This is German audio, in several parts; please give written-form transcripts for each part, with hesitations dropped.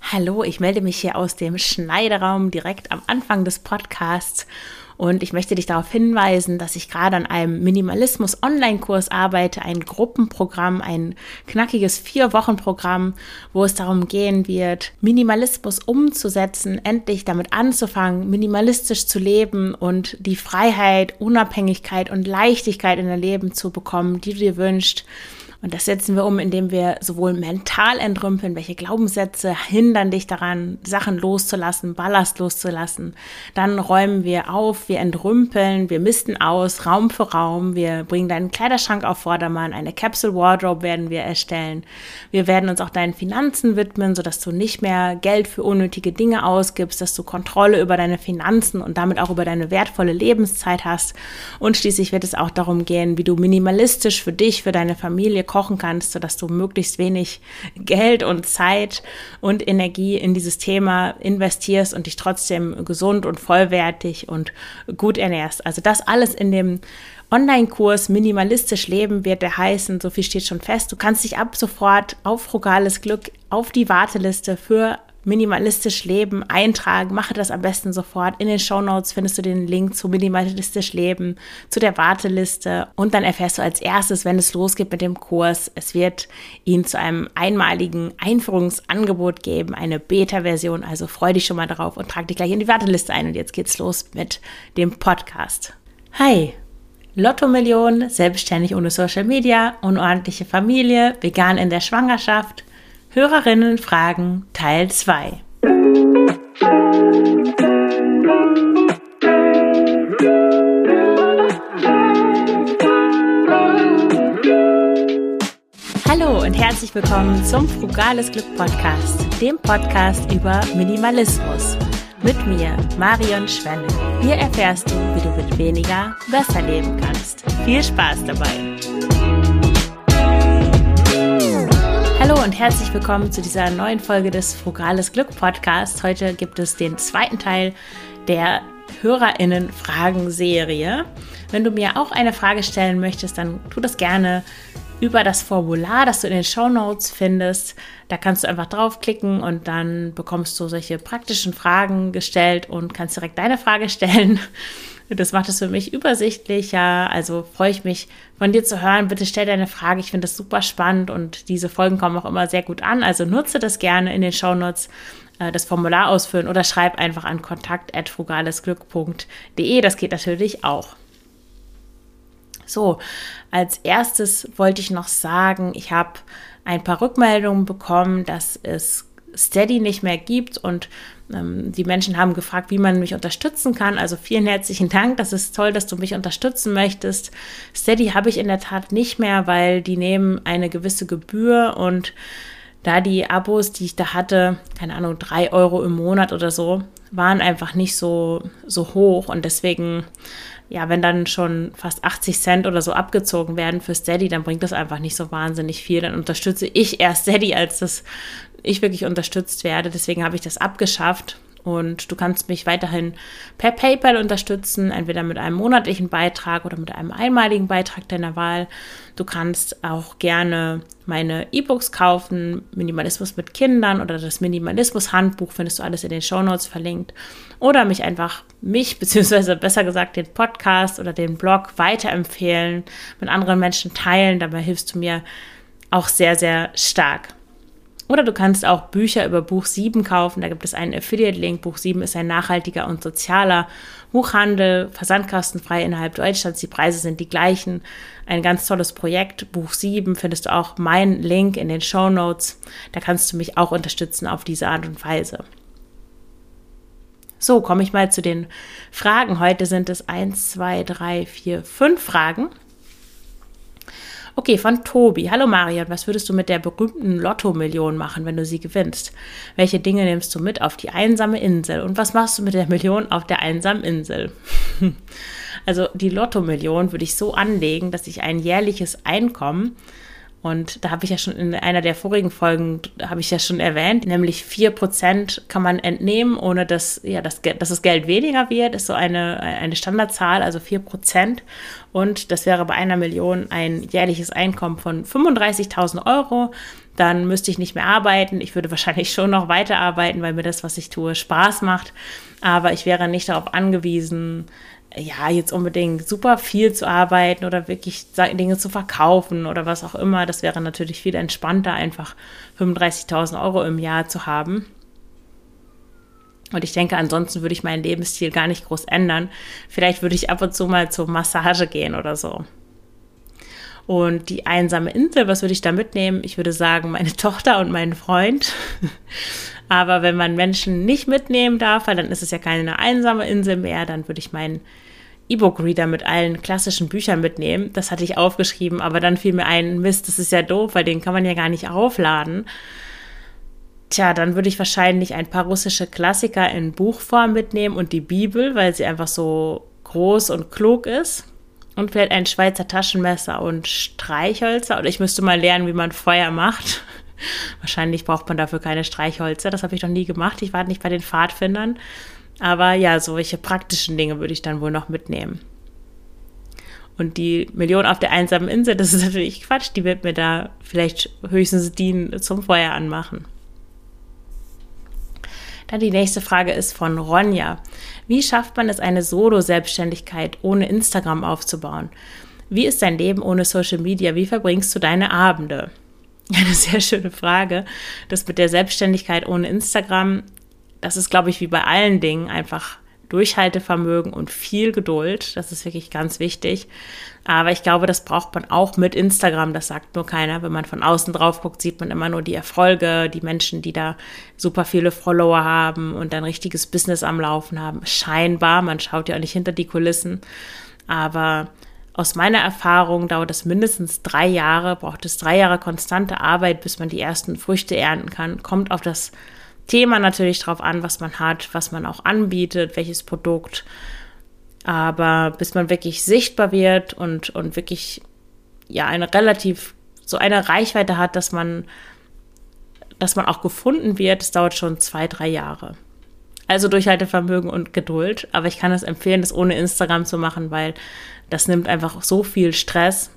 Hallo, ich melde mich hier aus dem Schneideraum direkt am Anfang des Podcasts und ich möchte dich darauf hinweisen, dass ich gerade an einem Minimalismus-Online-Kurs arbeite, ein Gruppenprogramm, ein knackiges 4-Wochen-Programm, wo es darum gehen wird, Minimalismus umzusetzen, endlich damit anzufangen, minimalistisch zu leben und die Freiheit, Unabhängigkeit und Leichtigkeit in dein Leben zu bekommen, die du dir wünschst. Und das setzen wir um, indem wir sowohl mental entrümpeln, welche Glaubenssätze hindern dich daran, Sachen loszulassen, Ballast loszulassen. Dann räumen wir auf, wir entrümpeln, wir misten aus, Raum für Raum. Wir bringen deinen Kleiderschrank auf Vordermann, eine Capsule Wardrobe werden wir erstellen. Wir werden uns auch deinen Finanzen widmen, sodass du nicht mehr Geld für unnötige Dinge ausgibst, dass du Kontrolle über deine Finanzen und damit auch über deine wertvolle Lebenszeit hast. Und schließlich wird es auch darum gehen, wie du minimalistisch für dich, für deine Familie kochen kannst, sodass du möglichst wenig Geld und Zeit und Energie in dieses Thema investierst und dich trotzdem gesund und vollwertig und gut ernährst. Also das alles in dem Online-Kurs Minimalistisch Leben wird der heißen, so viel steht schon fest. Du kannst dich ab sofort auf Frugales Glück auf die Warteliste für Minimalistisch Leben eintragen. Mache das am besten sofort. In den Shownotes findest du den Link zu Minimalistisch Leben, zu der Warteliste und dann erfährst du als erstes, wenn es losgeht mit dem Kurs. Es wird ihn zu einem einmaligen Einführungsangebot geben, eine Beta-Version. Also freu dich schon mal drauf und trag dich gleich in die Warteliste ein. Und jetzt geht's los mit dem Podcast. Hi! Lotto-Million, selbstständig ohne Social Media, unordentliche Familie, vegan in der Schwangerschaft. Hörerinnen fragen Teil 2. Hallo und herzlich willkommen zum Frugales Glück Podcast, dem Podcast über Minimalismus. Mit mir, Marion Schwenne. Hier erfährst du, wie du mit weniger besser leben kannst. Viel Spaß dabei! Hallo und herzlich willkommen zu dieser neuen Folge des Frugales Glück Podcasts. Heute gibt es den zweiten Teil der HörerInnen-Fragen-Serie. Wenn du mir auch eine Frage stellen möchtest, dann tu das gerne über das Formular, das du in den Shownotes findest. Da kannst du einfach draufklicken und dann bekommst du solche praktischen Fragen gestellt und kannst direkt deine Frage stellen. Das macht es für mich übersichtlicher, also freue ich mich, von dir zu hören. Bitte stell deine Frage, ich finde das super spannend und diese Folgen kommen auch immer sehr gut an. Also nutze das gerne in den Shownotes, das Formular ausfüllen oder schreib einfach an kontakt@frugalesglück.de, das geht natürlich auch. So, als erstes wollte ich noch sagen, ich habe ein paar Rückmeldungen bekommen, dass es Steady nicht mehr gibt und die Menschen haben gefragt, wie man mich unterstützen kann. Also vielen herzlichen Dank, das ist toll, dass du mich unterstützen möchtest. Steady habe ich in der Tat nicht mehr, weil die nehmen eine gewisse Gebühr und da die Abos, die ich da hatte, keine Ahnung, 3 Euro im Monat oder so, waren einfach nicht so hoch und deswegen, ja, wenn dann schon fast 80 Cent oder so abgezogen werden für Steady, dann bringt das einfach nicht so wahnsinnig viel. Dann unterstütze ich eher Steady, als dass ich wirklich unterstützt werde. Deswegen habe ich das abgeschafft und du kannst mich weiterhin per PayPal unterstützen, entweder mit einem monatlichen Beitrag oder mit einem einmaligen Beitrag deiner Wahl. Du kannst auch gerne meine E-Books kaufen, Minimalismus mit Kindern oder das Minimalismus-Handbuch, findest du alles in den Shownotes verlinkt. Oder beziehungsweise besser gesagt den Podcast oder den Blog weiterempfehlen, mit anderen Menschen teilen. Dabei hilfst du mir auch sehr, sehr stark. Oder du kannst auch Bücher über Buch 7 kaufen. Da gibt es einen Affiliate-Link. Buch 7 ist ein nachhaltiger und sozialer Buchhandel, versandkostenfrei innerhalb Deutschlands. Die Preise sind die gleichen. Ein ganz tolles Projekt. Buch 7 findest du auch meinen Link in den Shownotes. Da kannst du mich auch unterstützen auf diese Art und Weise. So, komme ich mal zu den Fragen. Heute sind es 1, 2, 3, 4, 5 Fragen. Okay, von Tobi. Hallo Marion, was würdest du mit der berühmten Lotto-Million machen, wenn du sie gewinnst? Welche Dinge nimmst du mit auf die einsame Insel? Und was machst du mit der Million auf der einsamen Insel? Also die Lotto-Million würde ich so anlegen, dass ich ein jährliches Einkommen, und da habe ich ja schon in einer der vorigen Folgen, habe ich ja schon erwähnt, nämlich 4% kann man entnehmen, ohne dass das Geld weniger wird, ist so eine Standardzahl, also 4%. Und das wäre bei einer Million ein jährliches Einkommen von 35.000 Euro. dann müsste ich nicht mehr arbeiten. Ich würde wahrscheinlich schon noch weiterarbeiten, weil mir das, was ich tue, Spaß macht. Aber ich wäre nicht darauf angewiesen, ja, jetzt unbedingt super viel zu arbeiten oder wirklich Dinge zu verkaufen oder was auch immer. Das wäre natürlich viel entspannter, einfach 35.000 Euro im Jahr zu haben. Und ich denke, ansonsten würde ich meinen Lebensstil gar nicht groß ändern. Vielleicht würde ich ab und zu mal zur Massage gehen oder so. Und die einsame Insel, was würde ich da mitnehmen? Ich würde sagen, meine Tochter und meinen Freund. Aber wenn man Menschen nicht mitnehmen darf, weil dann ist es ja keine einsame Insel mehr, dann würde ich meinen E-Book-Reader mit allen klassischen Büchern mitnehmen. Das hatte ich aufgeschrieben, aber dann fiel mir ein, Mist, das ist ja doof, weil den kann man ja gar nicht aufladen. Tja, dann würde ich wahrscheinlich ein paar russische Klassiker in Buchform mitnehmen und die Bibel, weil sie einfach so groß und klug ist. Und vielleicht ein Schweizer Taschenmesser und Streichhölzer. Oder ich müsste mal lernen, wie man Feuer macht. Wahrscheinlich braucht man dafür keine Streichhölzer. Das habe ich noch nie gemacht. Ich war nicht bei den Pfadfindern. Aber ja, solche praktischen Dinge würde ich dann wohl noch mitnehmen. Und die Million auf der einsamen Insel, das ist natürlich Quatsch. Die wird mir da vielleicht höchstens dienen zum Feuer anmachen. Dann die nächste Frage ist von Ronja. Wie schafft man es, eine Solo-Selbstständigkeit ohne Instagram aufzubauen? Wie ist dein Leben ohne Social Media? Wie verbringst du deine Abende? Eine sehr schöne Frage. Das mit der Selbstständigkeit ohne Instagram, das ist, glaube ich, wie bei allen Dingen einfach Durchhaltevermögen und viel Geduld. Das ist wirklich ganz wichtig. Aber ich glaube, das braucht man auch mit Instagram. Das sagt nur keiner. Wenn man von außen drauf guckt, sieht man immer nur die Erfolge, die Menschen, die da super viele Follower haben und ein richtiges Business am Laufen haben. Scheinbar, man schaut ja auch nicht hinter die Kulissen. Aber aus meiner Erfahrung dauert es mindestens 3 Jahre, braucht es 3 Jahre konstante Arbeit, bis man die ersten Früchte ernten kann. Kommt auf das Thema natürlich drauf an, was man hat, was man auch anbietet, welches Produkt. Aber bis man wirklich sichtbar wird und wirklich ja eine Reichweite hat, dass man auch gefunden wird, das dauert schon 2, 3 Jahre. Also Durchhaltevermögen und Geduld. Aber ich kann es empfehlen, das ohne Instagram zu machen, weil das nimmt einfach so viel Stress.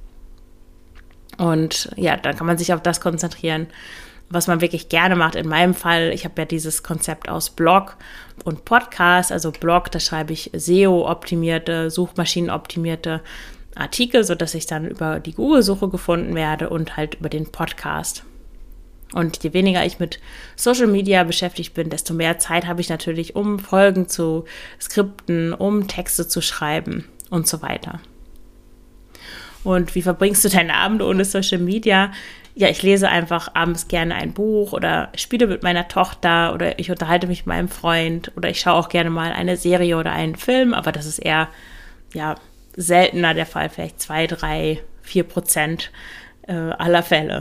Und ja, dann kann man sich auf das konzentrieren, was man wirklich gerne macht. In meinem Fall, ich habe ja dieses Konzept aus Blog und Podcast. Also Blog, da schreibe ich SEO-optimierte, suchmaschinenoptimierte Artikel, sodass ich dann über die Google-Suche gefunden werde und halt über den Podcast. Und je weniger ich mit Social Media beschäftigt bin, desto mehr Zeit habe ich natürlich, um Folgen zu skripten, um Texte zu schreiben und so weiter. Und wie verbringst du deine Abende ohne Social Media? Ja, ich lese einfach abends gerne ein Buch oder spiele mit meiner Tochter oder ich unterhalte mich mit meinem Freund oder ich schaue auch gerne mal eine Serie oder einen Film, aber das ist eher seltener der Fall, vielleicht 2, 3, 4% aller Fälle.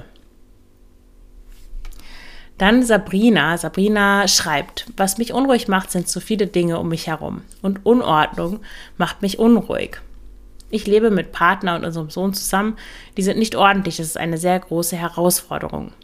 Dann Sabrina. Sabrina schreibt, was mich unruhig macht, sind zu viele Dinge um mich herum und Unordnung macht mich unruhig. Ich lebe mit Partner und unserem Sohn zusammen. Die sind nicht ordentlich. Das ist eine sehr große Herausforderung.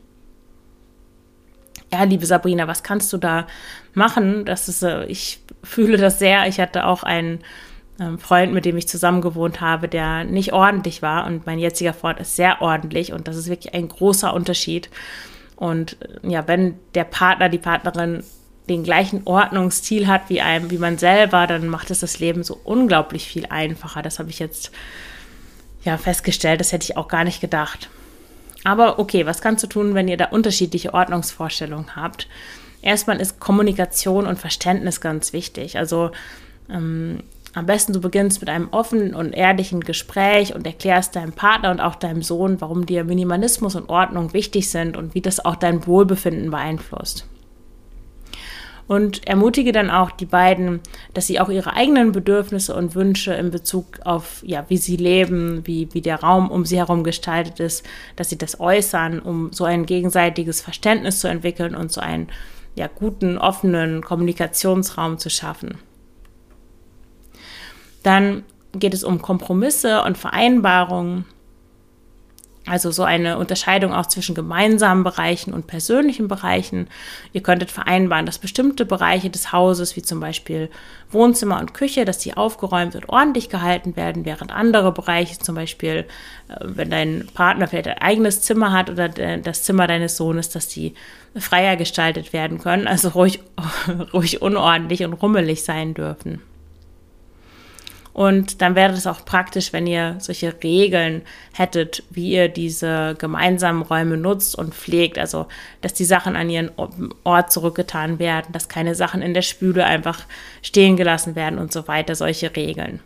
Ja, liebe Sabrina, was kannst du da machen? Ich fühle das sehr. Ich hatte auch einen Freund, mit dem ich zusammen gewohnt habe, der nicht ordentlich war. Und mein jetziger Freund ist sehr ordentlich. Und das ist wirklich ein großer Unterschied. Und ja, wenn der Partner, die Partnerin den gleichen Ordnungsstil hat wie man selber, dann macht es das Leben so unglaublich viel einfacher. Das habe ich jetzt festgestellt, das hätte ich auch gar nicht gedacht. Aber okay, was kannst du tun, wenn ihr da unterschiedliche Ordnungsvorstellungen habt? Erstmal ist Kommunikation und Verständnis ganz wichtig. Also am besten du beginnst mit einem offenen und ehrlichen Gespräch und erklärst deinem Partner und auch deinem Sohn, warum dir Minimalismus und Ordnung wichtig sind und wie das auch dein Wohlbefinden beeinflusst. Und ermutige dann auch die beiden, dass sie auch ihre eigenen Bedürfnisse und Wünsche in Bezug auf, wie sie leben, wie der Raum um sie herum gestaltet ist, dass sie das äußern, um so ein gegenseitiges Verständnis zu entwickeln und so einen guten, offenen Kommunikationsraum zu schaffen. Dann geht es um Kompromisse und Vereinbarungen. Also so eine Unterscheidung auch zwischen gemeinsamen Bereichen und persönlichen Bereichen. Ihr könntet vereinbaren, dass bestimmte Bereiche des Hauses, wie zum Beispiel Wohnzimmer und Küche, dass die aufgeräumt und ordentlich gehalten werden, während andere Bereiche, zum Beispiel, wenn dein Partner vielleicht ein eigenes Zimmer hat oder das Zimmer deines Sohnes, dass die freier gestaltet werden können, also ruhig unordentlich und rummelig sein dürfen. Und dann wäre es auch praktisch, wenn ihr solche Regeln hättet, wie ihr diese gemeinsamen Räume nutzt und pflegt. Also, dass die Sachen an ihren Ort zurückgetan werden, dass keine Sachen in der Spüle einfach stehen gelassen werden und so weiter. Solche Regeln.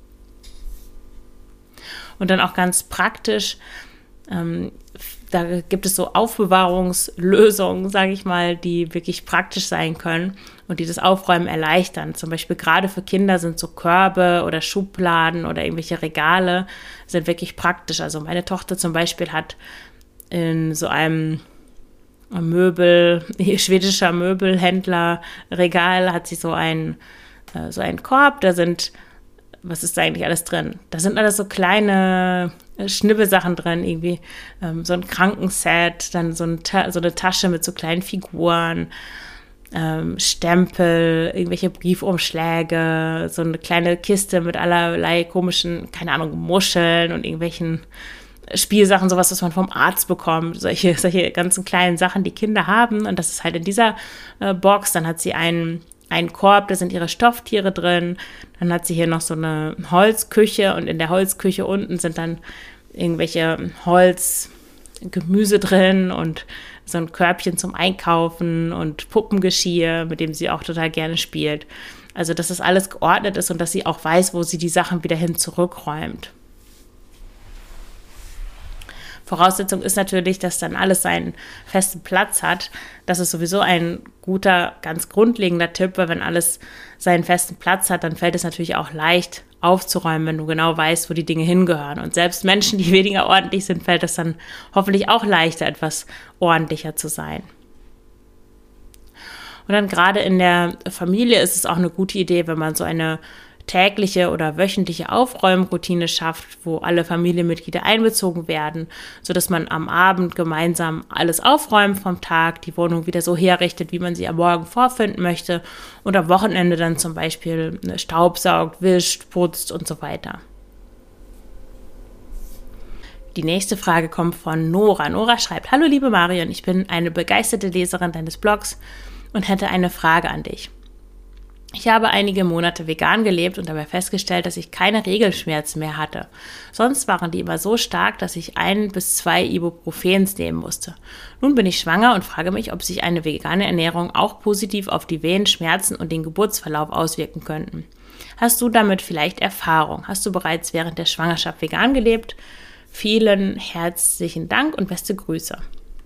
Und dann auch ganz praktisch, da gibt es so Aufbewahrungslösungen, sage ich mal, die wirklich praktisch sein können und die das Aufräumen erleichtern. Zum Beispiel gerade für Kinder sind so Körbe oder Schubladen oder irgendwelche Regale sind wirklich praktisch. Also meine Tochter zum Beispiel hat in so einem schwedischer Möbelhändler-Regal hat sie so einen Korb, da sind, was ist da eigentlich alles drin? Da sind alles so kleine Schnibbelsachen drin, irgendwie so ein Krankenset, dann so eine Tasche mit so kleinen Figuren, Stempel, irgendwelche Briefumschläge, so eine kleine Kiste mit allerlei komischen, keine Ahnung, Muscheln und irgendwelchen Spielsachen, sowas, was man vom Arzt bekommt, solche ganzen kleinen Sachen, die Kinder haben. Und das ist halt in dieser Box. Dann hat sie einen Korb, da sind ihre Stofftiere drin. Dann hat sie hier noch so eine Holzküche und in der Holzküche unten sind dann irgendwelche Holzgemüse drin und so ein Körbchen zum Einkaufen und Puppengeschirr, mit dem sie auch total gerne spielt. Also, dass das alles geordnet ist und dass sie auch weiß, wo sie die Sachen wieder hin zurückräumt. Voraussetzung ist natürlich, dass dann alles seinen festen Platz hat. Das ist sowieso ein guter, ganz grundlegender Tipp, weil wenn alles seinen festen Platz hat, dann fällt es natürlich auch leicht aufzuräumen, wenn du genau weißt, wo die Dinge hingehören. Und selbst Menschen, die weniger ordentlich sind, fällt es dann hoffentlich auch leichter, etwas ordentlicher zu sein. Und dann gerade in der Familie ist es auch eine gute Idee, wenn man so eine tägliche oder wöchentliche Aufräumroutine schafft, wo alle Familienmitglieder einbezogen werden, sodass man am Abend gemeinsam alles aufräumt vom Tag, die Wohnung wieder so herrichtet, wie man sie am Morgen vorfinden möchte und am Wochenende dann zum Beispiel staubsaugt, wischt, putzt und so weiter. Die nächste Frage kommt von Nora. Nora schreibt: Hallo liebe Marion, ich bin eine begeisterte Leserin deines Blogs und hätte eine Frage an dich. Ich habe einige Monate vegan gelebt und dabei festgestellt, dass ich keine Regelschmerzen mehr hatte. Sonst waren die immer so stark, dass ich 1 bis 2 Ibuprofens nehmen musste. Nun bin ich schwanger und frage mich, ob sich eine vegane Ernährung auch positiv auf die Wehenschmerzen und den Geburtsverlauf auswirken könnten. Hast du damit vielleicht Erfahrung? Hast du bereits während der Schwangerschaft vegan gelebt? Vielen herzlichen Dank und beste Grüße.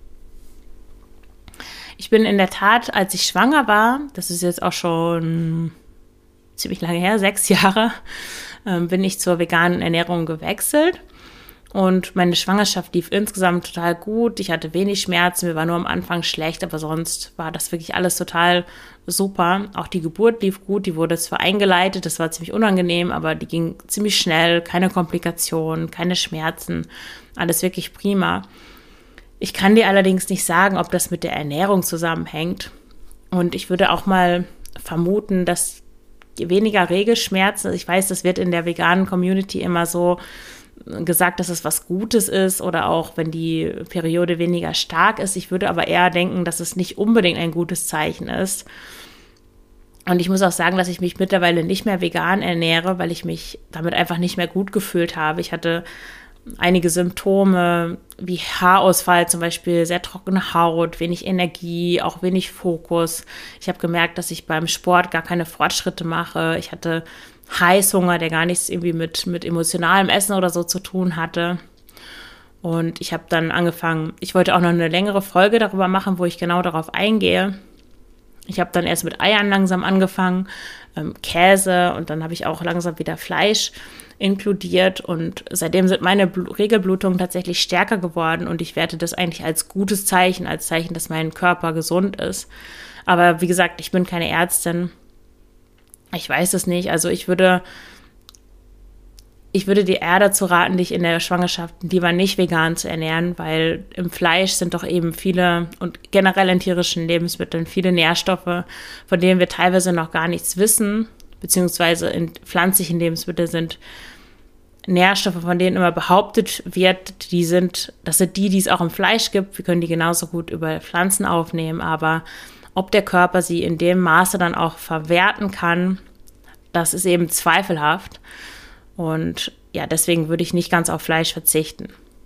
Ich bin in der Tat, als ich schwanger war, das ist jetzt auch schon ziemlich lange her, 6 Jahre, bin ich zur veganen Ernährung gewechselt. Und meine Schwangerschaft lief insgesamt total gut. Ich hatte wenig Schmerzen, mir war nur am Anfang schlecht, aber sonst war das wirklich alles total super. Auch die Geburt lief gut, die wurde zwar eingeleitet, das war ziemlich unangenehm, aber die ging ziemlich schnell, keine Komplikationen, keine Schmerzen, alles wirklich prima. Ich kann dir allerdings nicht sagen, ob das mit der Ernährung zusammenhängt. Und ich würde auch mal vermuten, dass weniger Regelschmerzen, also ich weiß, das wird in der veganen Community immer so gesagt, dass es was Gutes ist oder auch, wenn die Periode weniger stark ist. Ich würde aber eher denken, dass es nicht unbedingt ein gutes Zeichen ist. Und ich muss auch sagen, dass ich mich mittlerweile nicht mehr vegan ernähre, weil ich mich damit einfach nicht mehr gut gefühlt habe. Ich hatte einige Symptome wie Haarausfall zum Beispiel, sehr trockene Haut, wenig Energie, auch wenig Fokus. Ich habe gemerkt, dass ich beim Sport gar keine Fortschritte mache. Ich hatte Heißhunger, der gar nichts irgendwie mit emotionalem Essen oder so zu tun hatte. Und ich habe dann angefangen, ich wollte auch noch eine längere Folge darüber machen, wo ich genau darauf eingehe. Ich habe dann erst mit Eiern langsam angefangen, Käse und dann habe ich auch langsam wieder Fleisch inkludiert und seitdem sind meine Regelblutungen tatsächlich stärker geworden und ich werte das eigentlich als gutes Zeichen, als Zeichen, dass mein Körper gesund ist. Aber wie gesagt, ich bin keine Ärztin. Ich weiß es nicht. Also ich würde ich würde dir eher dazu raten, dich in der Schwangerschaft lieber nicht vegan zu ernähren, weil im Fleisch sind doch eben viele und generell in tierischen Lebensmitteln viele Nährstoffe, von denen wir teilweise noch gar nichts wissen, beziehungsweise in pflanzlichen Lebensmitteln sind Nährstoffe, von denen immer behauptet wird, das sind die es auch im Fleisch gibt. Wir können die genauso gut über Pflanzen aufnehmen, aber ob der Körper sie in dem Maße dann auch verwerten kann, das ist eben zweifelhaft. Und ja, deswegen würde ich nicht ganz auf Fleisch verzichten.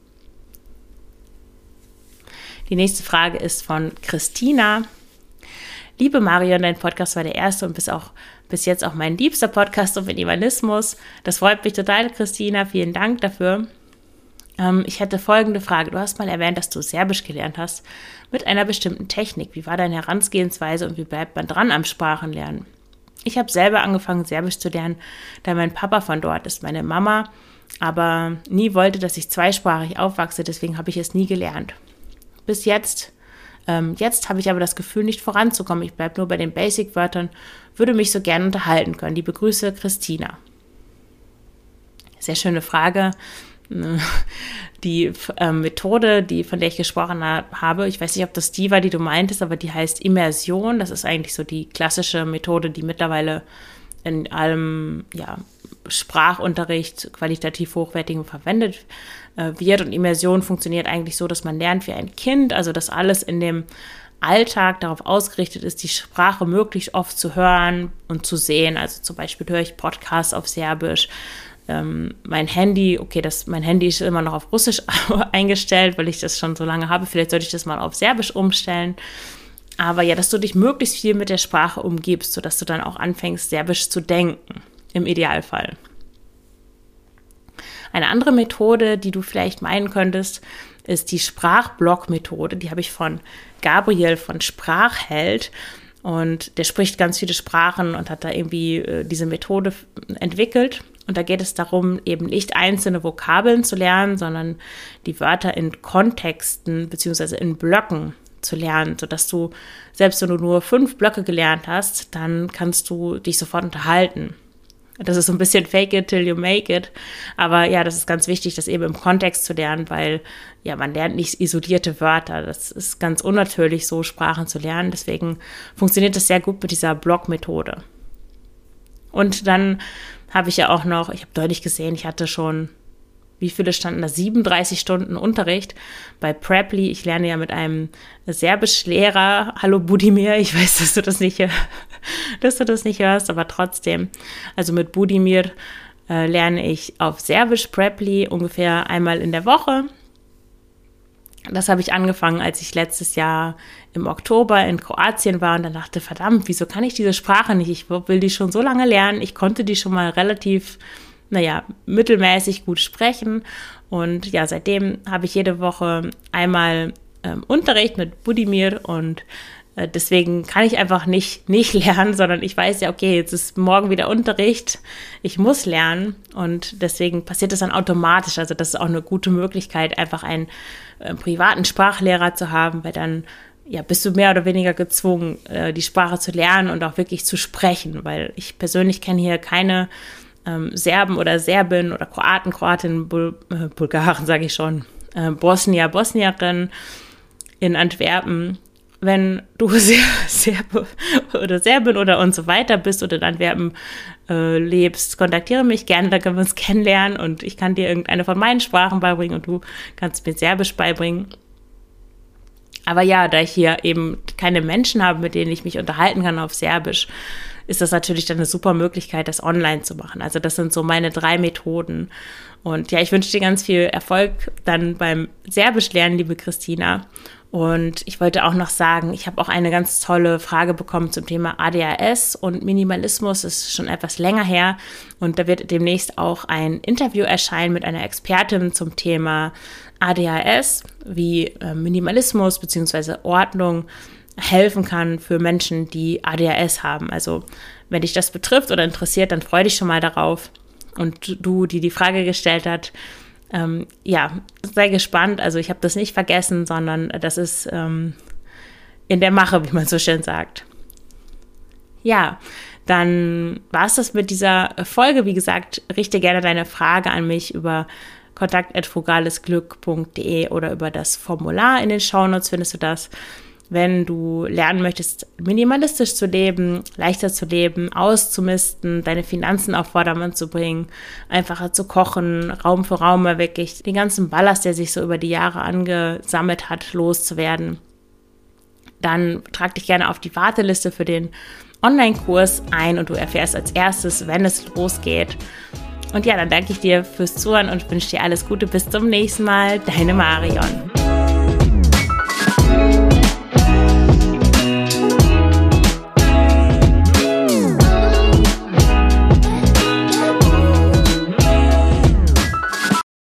Die nächste Frage ist von Christina. Liebe Marion, dein Podcast war der erste und bis jetzt auch mein liebster Podcast um Minimalismus. Das freut mich total, Christina. Vielen Dank dafür. Ich hätte folgende Frage. Du hast mal erwähnt, dass du Serbisch gelernt hast mit einer bestimmten Technik. Wie war deine Herangehensweise und wie bleibt man dran am Sprachenlernen? Ich habe selber angefangen, Serbisch zu lernen, da mein Papa von dort ist, meine Mama, aber nie wollte, dass ich zweisprachig aufwachse, deswegen habe ich es nie gelernt. Bis jetzt habe ich aber das Gefühl, nicht voranzukommen. Ich bleibe nur bei den Basic-Wörtern, würde mich so gerne unterhalten können. Liebe Grüße, Christina. Sehr schöne Frage. Die Methode, von der ich gesprochen habe, ich weiß nicht, ob das die war, die du meintest, aber die heißt Immersion. Das ist eigentlich so die klassische Methode, die mittlerweile in allem Sprachunterricht qualitativ hochwertigen verwendet wird. Und Immersion funktioniert eigentlich so, dass man lernt wie ein Kind, also dass alles in dem Alltag darauf ausgerichtet ist, die Sprache möglichst oft zu hören und zu sehen. Also zum Beispiel höre ich Podcasts auf Serbisch. Mein Handy ist immer noch auf Russisch eingestellt, weil ich das schon so lange habe. Vielleicht sollte ich das mal auf Serbisch umstellen. Aber ja, dass du dich möglichst viel mit der Sprache umgibst, sodass du dann auch anfängst, Serbisch zu denken, im Idealfall. Eine andere Methode, die du vielleicht meinen könntest, ist die Sprachblock-Methode. Die habe ich von Gabriel von Sprachheld. Und der spricht ganz viele Sprachen und hat da irgendwie diese Methode entwickelt. Und da geht es darum, eben nicht einzelne Vokabeln zu lernen, sondern die Wörter in Kontexten bzw. in Blöcken zu lernen, sodass du, selbst wenn du nur 5 Blöcke gelernt hast, dann kannst du dich sofort unterhalten. Das ist so ein bisschen fake it till you make it. Aber ja, das ist ganz wichtig, das eben im Kontext zu lernen, weil ja, man lernt nicht isolierte Wörter. Das ist ganz unnatürlich, so Sprachen zu lernen. Deswegen funktioniert das sehr gut mit dieser Block-Methode. Und dann habe ich ja auch noch, ich habe deutlich gesehen, ich hatte schon, wie viele standen da? 37 Stunden Unterricht bei Preply. Ich lerne ja mit einem Serbischlehrer. Hallo Budimir, ich weiß, dass du das nicht hörst, aber trotzdem. Also mit Budimir lerne ich auf Serbisch Preply ungefähr einmal in der Woche. Das habe ich angefangen, als ich letztes Jahr im Oktober in Kroatien war und dann dachte, verdammt, wieso kann ich diese Sprache nicht? Ich will die schon so lange lernen. Ich konnte die schon mal relativ, mittelmäßig gut sprechen. Und ja, seitdem habe ich jede Woche einmal Unterricht mit Budimir und deswegen kann ich einfach nicht lernen, sondern ich weiß ja, okay, jetzt ist morgen wieder Unterricht, ich muss lernen und deswegen passiert das dann automatisch. Also das ist auch eine gute Möglichkeit, einfach einen privaten Sprachlehrer zu haben, weil dann bist du mehr oder weniger gezwungen, die Sprache zu lernen und auch wirklich zu sprechen, weil ich persönlich kenne hier keine Serben oder Serbin oder Kroaten, Kroatinnen, Bulgaren, sage ich schon, Bosnier, Bosnierin in Antwerpen. Wenn du Serbe oder Serbin oder und so weiter bist oder in Antwerpen lebst, kontaktiere mich gerne, da können wir uns kennenlernen und ich kann dir irgendeine von meinen Sprachen beibringen und du kannst mir Serbisch beibringen. Aber ja, da ich hier eben keine Menschen habe, mit denen ich mich unterhalten kann auf Serbisch, ist das natürlich dann eine super Möglichkeit, das online zu machen. Also das sind so meine 3 Methoden. Und ja, ich wünsche dir ganz viel Erfolg dann beim Serbisch lernen, liebe Christina. Und ich wollte auch noch sagen, ich habe auch eine ganz tolle Frage bekommen zum Thema ADHS und Minimalismus. Das ist schon etwas länger her. Und da wird demnächst auch ein Interview erscheinen mit einer Expertin zum Thema ADHS, wie Minimalismus bzw. Ordnung helfen kann für Menschen, die ADHS haben. Also wenn dich das betrifft oder interessiert, dann freu dich schon mal darauf. Und du, die Frage gestellt hat, sei gespannt. Also ich habe das nicht vergessen, sondern das ist in der Mache, wie man so schön sagt. Ja, Dann war es das mit dieser Folge. Wie gesagt, richte gerne deine Frage an mich über kontakt@frugalesglück.de oder über das Formular in den Shownotes findest du das. Wenn du lernen möchtest, minimalistisch zu leben, leichter zu leben, auszumisten, deine Finanzen auf Vordermann zu bringen, einfacher zu kochen, Raum für Raum mal wirklich den ganzen Ballast, der sich so über die Jahre angesammelt hat, loszuwerden, dann trag dich gerne auf die Warteliste für den Online-Kurs ein und du erfährst als erstes, wenn es losgeht. Und ja, dann danke ich dir fürs Zuhören und wünsche dir alles Gute. Bis zum nächsten Mal. Deine Marion.